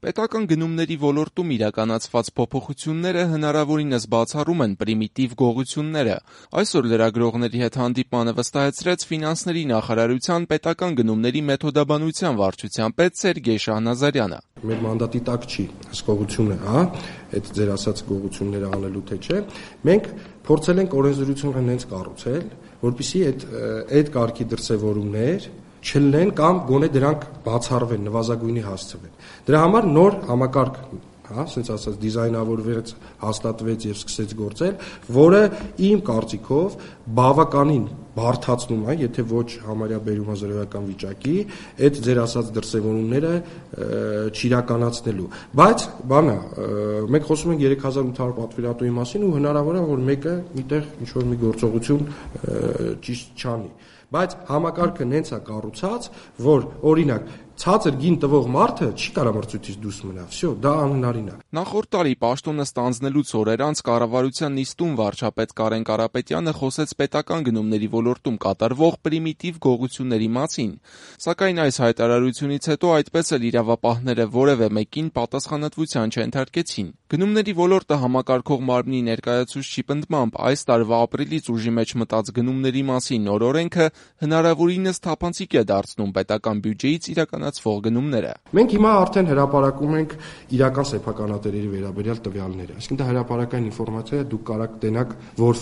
Պետական գնումների ոլորտում իրականացված փոփոխությունները հնարավորինս բացառում են պրիմիտիվ գողությունները։ Այսօր լրագրողների հետ հանդիպմանը վստահեցրեց Ֆինանսների նախարարության պետական գնումների մեթոդաբանության վարչության պետ Սերգեյ Շահնազարյանը։ Մեր մանդատի տակ չի հսկողությունը, այդ ձեր ասած գողությունները անելու թե չէ։ Մենք փորձել ենք օրենսդրությունը հենց կառուցել, որպեսզի այդ կարգի դրսևորումներ չլինեն կամ գոնե դրանք բացառվեն, նվազագույնի հասցվեն։ Դրա համար նոր համակարգ, ասենց ասած դիզայնավորվեց, հաստատվեց եւ սկսեց գործել, որը իմ կարծիքով բավականին բարդացնում է, եթե ոչ համարյա բերումազրոյական վիճակի, այդ ձեր ասած դրսևորումները չիրականացնելու։ Բայց մենք խոսում ենք 3800 պատվիրատուի մասին ու հնարավոր է, որ մեկը միտեղ ինչ-որ մի գործողություն ճիշտ չանի։ Բայց համակարգը նենց է կառուցած, որ օրինակ ցածր գին տվող մարդը չի կարող մրցույթից դուրս մնալ, всё, դա անհնարին է։ Նախորդ տարի պաշտոնը ստանձնելուց օրեր անց կառավարության նիստում վարչապետ Կարեն Կարապետյանը խոսեց պետական գնումների ոլորտում կատարվող պրիմիտիվ գողությունների մասին, սակայն այս հայտարարությունից հետո այդպես էլ իրավապահները որևէ մեկին պատասխանատվության չենթարկեցին։ Գնումների ոլորտը համակարգող մարմնի ներկայացուցչի պնդմամբ այս տարվա ապրիլից ուժի մեջ մտած գնումների մասին նոր օրենքը հնարավորինս թափանցիկ է դարձնում պետական բյուջեից իրականացվող գնումները։ Մենք հիմա արդեն հրապարակում ենք իրական սեփականատերերի վերաբերյալ տվյալները։ Այսինքն դա հրապարակային ինֆորմացիա է, դուք կարող տենաք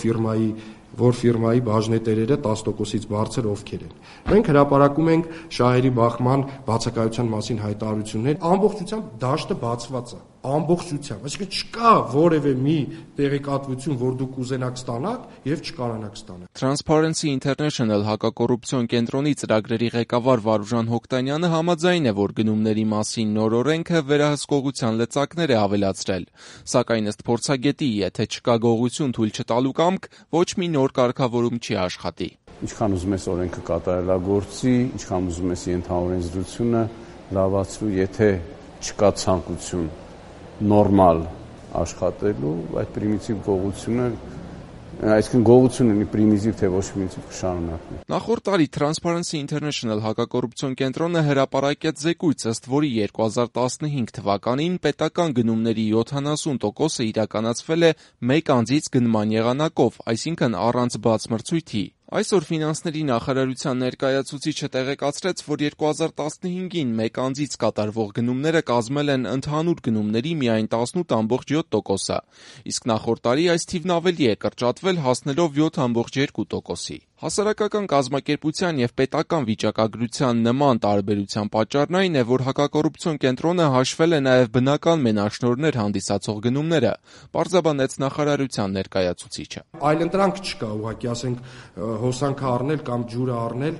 որ ֆիրմայի բաժնետերերը 10%-ից բարձր ովքեր են։ Մենք հրապարակում ենք շահերի բախման բացակայության մասին հայտարարություններ, ամբողջությամբ դաշտը բացված է, ամբողջությամբ, այսինքն չկա որևէ մի տեղեկատվություն, որ դուք ուզենաք ստանաք եւ չկարանաք ստանալ։ Transparency International հակակոռուպցիոն կենտրոնի ծրագրերի ղեկավար Վարուժան Հոկտանյանը համաձայն է, որ գնումների մասին նոր օրենքը վերահսկողության լծակներ է ավելացրել, սակայն ըստ փորձագետի, եթե չկա գողություն թույլ չտալու կամք, ոչ մի նոր կարգավորում չի աշխատի։ Ինչքան ուզում ես օրենքը կատարելագործի, ինչքան ուզում ես ենթաօրենսդրությունը լավացրու, եթե չկա ցանկություն նորմալ աշխատելու, այդ պրիմիտիվ գողությունը, այսինքն գողությունը մի պրիմիտիվ թե ոչ պրիմիտիվ կշարունակվի։ Նախորդ տարի Transparency International հակակոռուպցիոն կենտրոնը հրապարակեց զեկույց, ըստ որի 2015 թվականին պետական գնումների 70%-ը իրականացվել է մեկ անձից գնման եղանակով, այսինքն առանց բաց մրցույթի։ Այսօր Ֆինանսների նախարարության ներկայացուցիչը տեղեկացրեց, որ 2015-ին մեկ անձից կատարվող գնումները կազմել են ընդհանուր գնումների միայն 18.7%-ը, իսկ նախորդ տարի այս թիվն ավելի է կրճատվել, հասնելով 7.2%-ի։ Հասարակական կազմակերպության եւ պետական վիճակագրության նման տարբերության պատճառն այն է, որ հակակոռուպցիոն կենտրոնը հաշվել է նաեւ բնական մենաշնորհներ հանդիսացող գնումները, պարզաբանեց նախարարության ներկայացուցիչը։ Այլընտրանք չկա, ուղղակի ասենք հոսանքը առնել կամ ջուրը առնել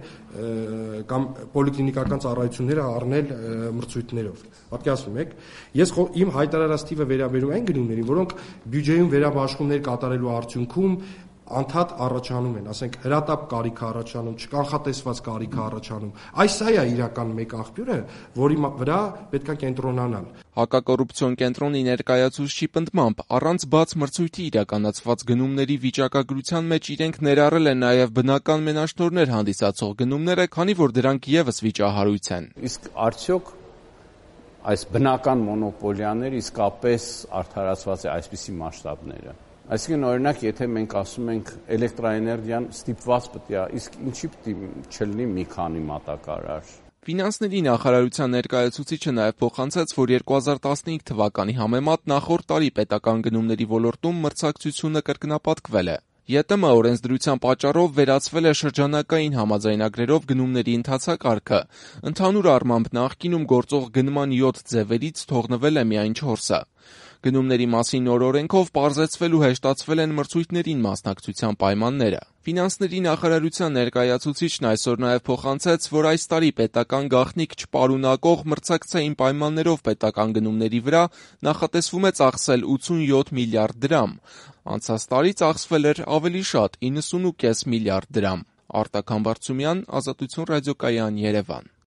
կամ պոլիկլինիկական ծառայությունները առնել մրցույթներով։ Պատկերացնում եք, ես իմ հայտարարած թիվը վերաբերում այն գնումներին, որոնք բյուջեում վերաբաշխումներ կատարելու արդյունքում անդադ առաջանում են, ասենք հրատապ կարիք առաջանում, չկանխատեսված կարիք առաջանում։ Սա է իրական մեկ աղբյուրը, որի վրա պետք է կենտրոնանալ։ Հակակոռուպցիոն կենտրոնի ներկայացուցչի պնդմամբ առանց բաց մրցույթի իրականացված գնումների վիճակագրության մեջ իրենք ներառել են նաև բնական մենաշնորհներ հանդիսացող գնումները, քանի որ դրանք եւս վիճահարույց են։ Իսկ արդյոք այս բնական մոնոպոլիաները իսկապես արդարացված է այսպիսի մասշտաբները։ Այսինքն օրինակ, եթե մենք ասում ենք էլեկտրաէներգիան ստիպված պետք է, իսկ ինչի պետք չլինի մի քանի մատակարար։ Ֆինանսների նախարարության ներկայացուցիչը նաև փոխանցեց, որ 2015 թվականի համեմատ նախորդ տարի պետական գնումների ոլորտում մրցակցությունը կրկնապատկվել է։ ԵՏՄ օրենսդրության պատճառով վերացվել է շրջանակային համաձայնագրերով գնումների ընթացակարգը։ Ընդհանուր առմամբ նախկինում գործող գնման 7 ձևերից թողնվել է միայն 4-ը։ Գնումների մասին նոր օրենքով պարզեցվել ու հեշտացվել են մրցույթներին մասնակցության պայմանները։ Ֆինանսների նախարարության ներկայացուցիչն այսօր նաև փոխանցեց, որ այս տարի պետական գաղտնիք չպարունակող մրցակցային պայմաններով պետական գնումների վրա նախատեսվում է ծախսել 87 միլիարդ դրամ։ Անցած տարի ծախսվել էր ավելի շատ 90.5 միլիարդ դրամ։ Արտակ Համբարձումյան, Ազատություն ռադիոկայան, Երևան։